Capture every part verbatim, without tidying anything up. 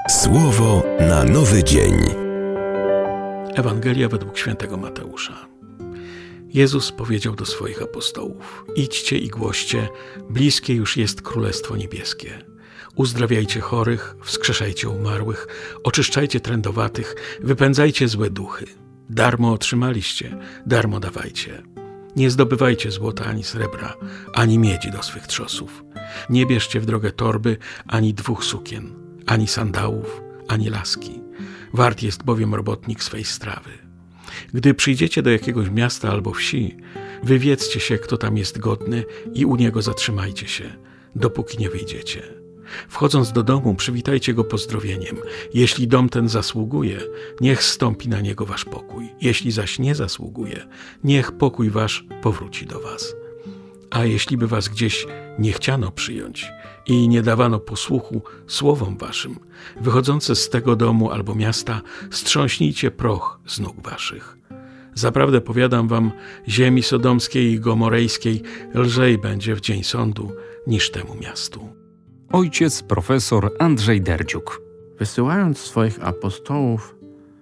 Słowo na nowy dzień. Ewangelia według świętego Mateusza. Jezus powiedział do swoich apostołów: idźcie i głoście, bliskie już jest Królestwo Niebieskie. Uzdrawiajcie chorych, wskrzeszajcie umarłych, oczyszczajcie trędowatych, wypędzajcie złe duchy. Darmo otrzymaliście, darmo dawajcie. Nie zdobywajcie złota ani srebra, ani miedzi do swych trzosów. Nie bierzcie w drogę torby, ani dwóch sukien, ani sandałów, ani laski. Wart jest bowiem robotnik swej strawy. Gdy przyjdziecie do jakiegoś miasta albo wsi, wywiedzcie się, kto tam jest godny, i u niego zatrzymajcie się, dopóki nie wyjdziecie. Wchodząc do domu, przywitajcie go pozdrowieniem. Jeśli dom ten zasługuje, niech zstąpi na niego wasz pokój. Jeśli zaś nie zasługuje, niech pokój wasz powróci do was. A jeśli by was gdzieś nie chciano przyjąć i nie dawano posłuchu słowom waszym, wychodzące z tego domu albo miasta, strząśnijcie proch z nóg waszych. Zaprawdę powiadam wam, ziemi sodomskiej i gomorejskiej lżej będzie w dzień sądu niż temu miastu. Ojciec profesor Andrzej Derdziuk. Wysyłając swoich apostołów,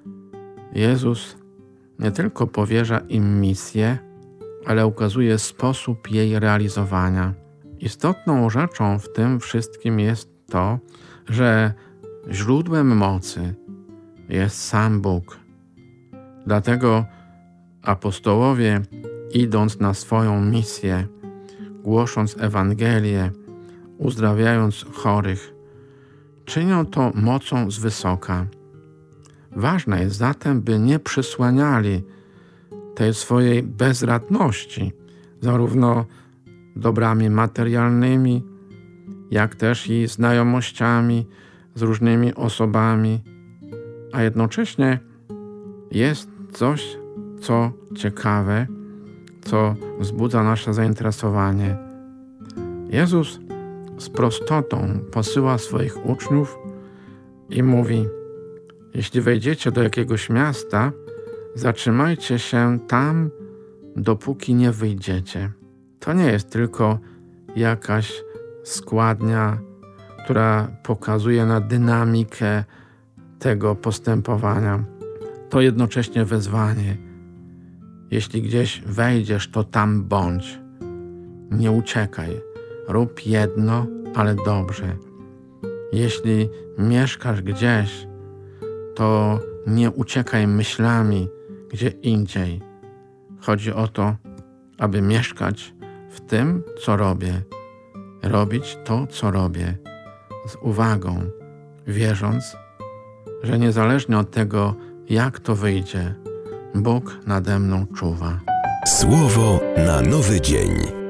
Jezus nie tylko powierza im misję, ale ukazuje sposób jej realizowania. Istotną rzeczą w tym wszystkim jest to, że źródłem mocy jest sam Bóg. Dlatego apostołowie, idąc na swoją misję, głosząc Ewangelię, uzdrawiając chorych, czynią to mocą z wysoka. Ważne jest zatem, by nie przysłaniali tej swojej bezradności, zarówno dobrami materialnymi, jak też i znajomościami z różnymi osobami, a jednocześnie jest coś, co ciekawe, co wzbudza nasze zainteresowanie. Jezus z prostotą posyła swoich uczniów i mówi: jeśli wejdziecie do jakiegoś miasta, zatrzymajcie się tam, dopóki nie wyjdziecie. To nie jest tylko jakaś składnia, która pokazuje na dynamikę tego postępowania. To jednocześnie wezwanie. Jeśli gdzieś wejdziesz, to tam bądź. Nie uciekaj. Rób jedno, ale dobrze. Jeśli mieszkasz gdzieś, to nie uciekaj myślami gdzie indziej. Chodzi o to, aby mieszkać w tym, co robię. Robić to, co robię, z uwagą, wierząc, że niezależnie od tego, jak to wyjdzie, Bóg nade mną czuwa. Słowo na nowy dzień.